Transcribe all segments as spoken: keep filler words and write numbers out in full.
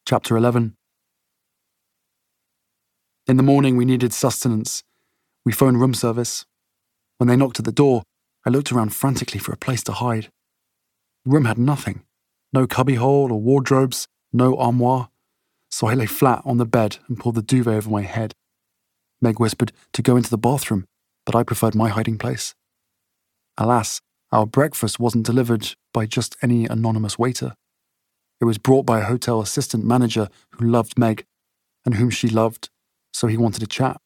Chapter eleven. In the morning, we needed sustenance. We phoned room service. When they knocked at the door, I looked around frantically for a place to hide. The room had nothing. No cubbyhole or wardrobes, no armoire. So I lay flat on the bed and pulled the duvet over my head. Meg whispered to go into the bathroom, but I preferred my hiding place. Alas, our breakfast wasn't delivered by just any anonymous waiter. It was brought by a hotel assistant manager who loved Meg, and whom she loved, so he wanted to chat.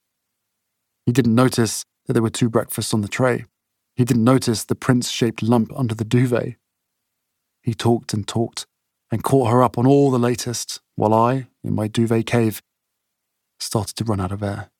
He didn't notice that there were two breakfasts on the tray. He didn't notice the prince-shaped lump under the duvet. He talked and talked, and caught her up on all the latest, while I, in my duvet cave, started to run out of air.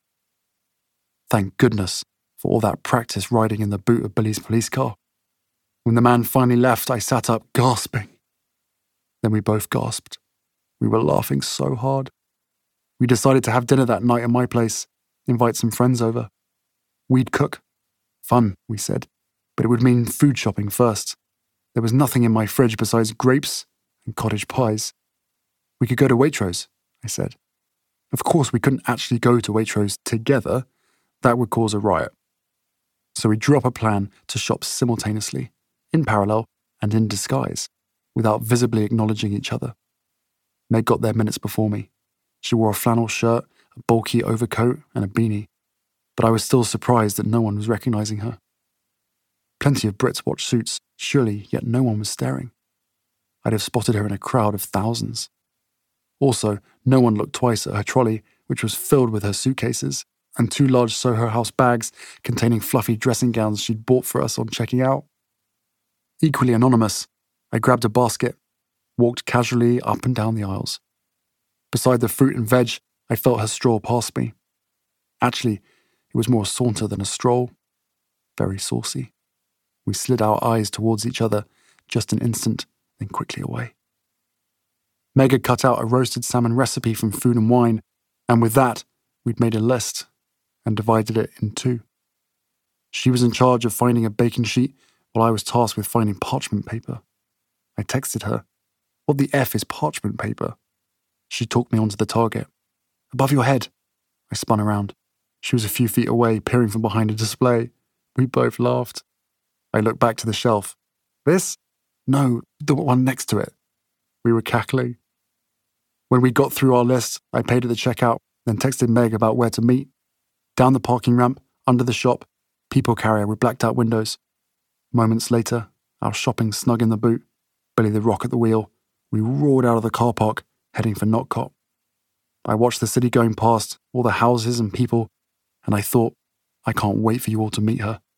Thank goodness for all that practice riding in the boot of Billy's police car. When the man finally left, I sat up, gasping. Then we both gasped. We were laughing so hard. We decided to have dinner that night at my place, invite some friends over. We'd cook. Fun, we said, but it would mean food shopping first. There was nothing in my fridge besides grapes and cottage pies. We could go to Waitrose, I said. Of course, we couldn't actually go to Waitrose together. That would cause a riot. So we drew up a plan to shop simultaneously, in parallel and in disguise, without visibly acknowledging each other. Meg got there minutes before me. She wore a flannel shirt, a bulky overcoat, and a beanie, but I was still surprised that no one was recognizing her. Plenty of Brits watch Suits, surely, yet no one was staring. I'd have spotted her in a crowd of thousands. Also, no one looked twice at her trolley, which was filled with her suitcases, and two large Soho House bags containing fluffy dressing gowns she'd bought for us on checking out. Equally anonymous, I grabbed a basket, walked casually up and down the aisles. Beside the fruit and veg, I felt her stroll past me. Actually, it was more a saunter than a stroll. Very saucy. We slid our eyes towards each other, just an instant, then quickly away. Meg had cut out a roasted salmon recipe from Food and Wine, and with that, we'd made a list and divided it in two. She was in charge of finding a baking sheet, while I was tasked with finding parchment paper. I texted her, "What the F is parchment paper?" She talked me onto the target. "Above your head." I spun around. She was a few feet away, peering from behind a display. We both laughed. I looked back to the shelf. "This? No, the one next to it." We were cackling. When we got through our list, I paid at the checkout, then texted Meg about where to meet. Down the parking ramp, under the shop, people carrier with blacked-out windows. Moments later, our shopping snug in the boot, Billy the Rock at the wheel, we roared out of the car park, heading for Knotcott. I watched the city going past, all the houses and people, and I thought, I can't wait for you all to meet her.